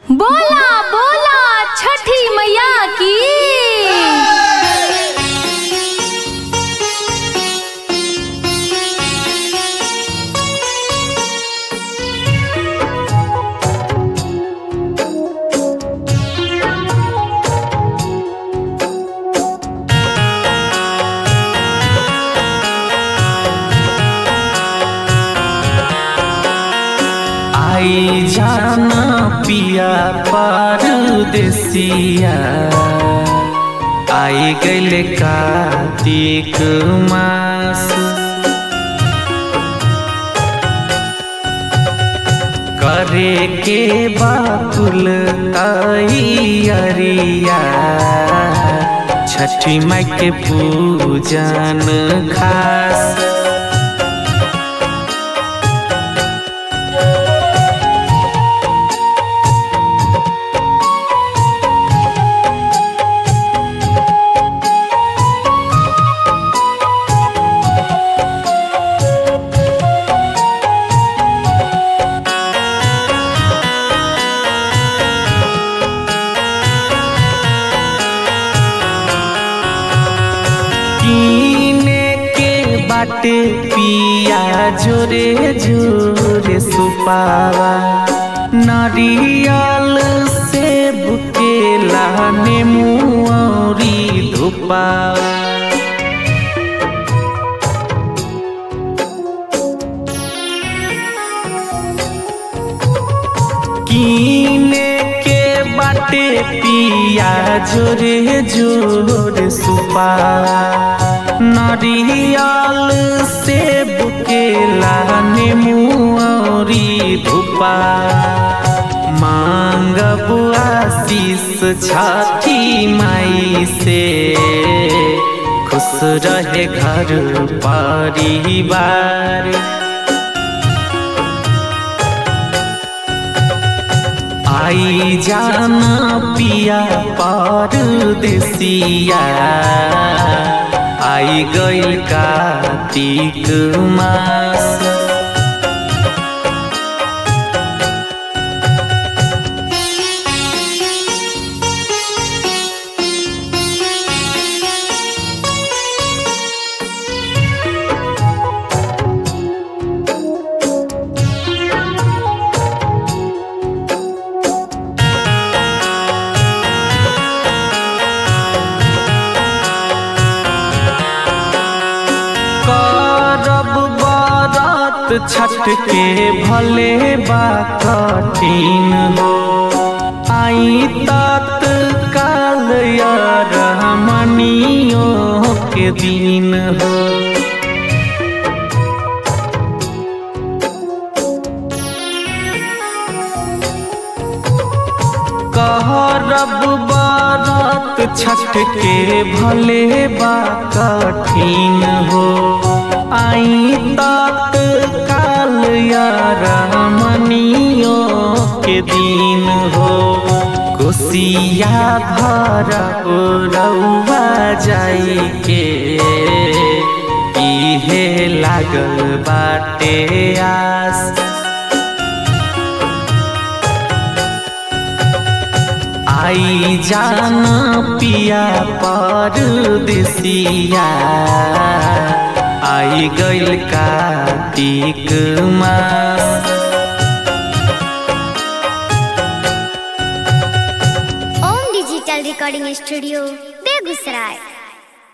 बोला बोला छठी मैया की। आई जाना पिया परदेसिया, आई गइल कार्तिक मास। करे के बाकुल तैयारिया, छठी माई के पूजन खास। बाटे पिया जोरे जोरे सुपावा, नारियल सेब केला नेमू औरी धुपावा। कीने के बाटे पिया जोरे जोरे सुपावा, नारियल सेब केला नेमू औरी धुपा। मांगब आशीष छठी माई से, खुश रहे घर परिवार। आई जाना पिया परदेसिया, आई गइल कार्तिक मास। छठ के भले बा कठिन हो, आई तत्काल रहमनियों के दिन हो। कहरब बरत छठ के भले बा कठिन हो, आई तत्काल रहमनियों के दिन हो। कोसिया भरा रउआ जाई के, इहे लागल बाटे आस। आई जाना पिया परदेसिया, आई गइल कार्तिक मास। Om digital recording studio Begusarai.